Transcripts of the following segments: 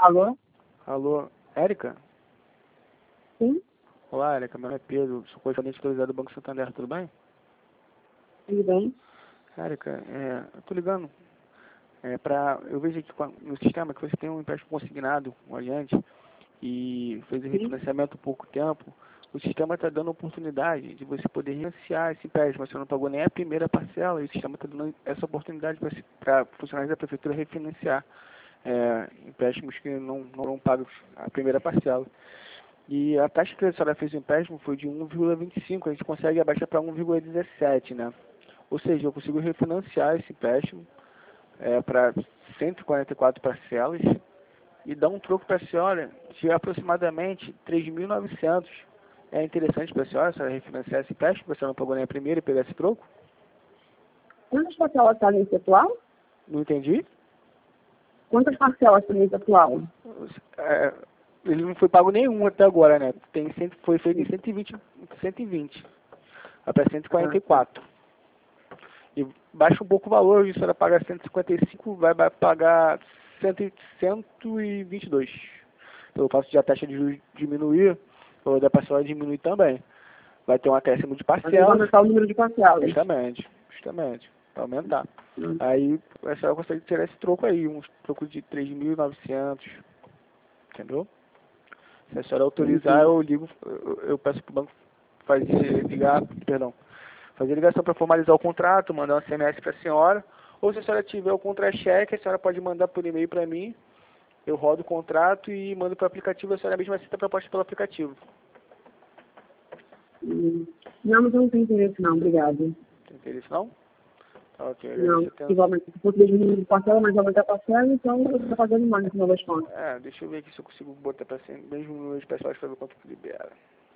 Alô? Alô, Érica? Sim? Olá, Érica, meu nome é Pedro, sou correspondente autorizado do Banco Santander, tudo bem? Tudo bem? Érica, eu tô ligando eu vejo aqui no sistema que você tem um empréstimo consignado com a gente e fez o Sim? refinanciamento há pouco tempo. O sistema está dando a oportunidade de você poder reiniciar esse empréstimo. Você não pagou nem a primeira parcela e o sistema está dando essa oportunidade para funcionários da prefeitura refinanciar empréstimos que não foram pagos a primeira parcela. E a taxa que a senhora fez o empréstimo foi de 1,25, a gente consegue abaixar para 1,17, né? Ou seja, eu consigo refinanciar esse empréstimo para 144 parcelas e dar um troco para a senhora de aproximadamente 3.900. É interessante para a senhora refinanciar esse empréstimo, para a senhora não pagou nem a primeira e pegar esse troco? Quantas parcelas está nesse atual? Não entendi? Quantas parcelas está nesse atual? É, ele não foi pago nenhum até agora, né? Foi feito em 120 vai para 144. E baixa um pouco o valor, a senhora paga 155, vai pagar 122. Pelo fato de a taxa de juros diminuir, o da parcela diminui também. Vai ter um acréscimo de Mas vai parcelas. aumentar o número de parcelas. Justamente, vai aumentar. Hum. Aí a senhora consegue tirar esse troco aí, uns trocos de 3.900, entendeu? Se a senhora autorizar, Entendi. eu ligo, eu peço para o banco fazer ligação para formalizar o contrato, mandar um SMS para a senhora, ou se a senhora tiver o contra-cheque, a senhora pode mandar por e-mail para mim, eu rodo o contrato e mando para o aplicativo, a senhora mesma aceita a proposta pelo aplicativo. Não, mas eu não tenho interesse não, obrigado. Tem interesse não? Tá, ok, Não, agradeço a atenção. igualmente, se fosse 2 milhões de parcela, mas aumentar a parcela, então eu estou pagando mais no final das contas. Deixa eu ver aqui se eu consigo botar para ser mesmo número de pessoas para ver quanto que libera.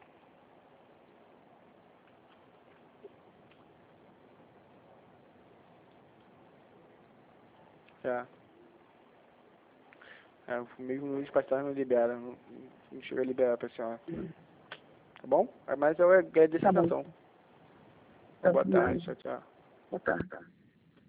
Já. O mesmo número de pessoas não libera, não chega a liberar para a senhora. Tá bom? Mas eu agradeço a Tá bom. atenção. Tá, Boa obrigado. tarde, tchau, tchau. Boa tarde.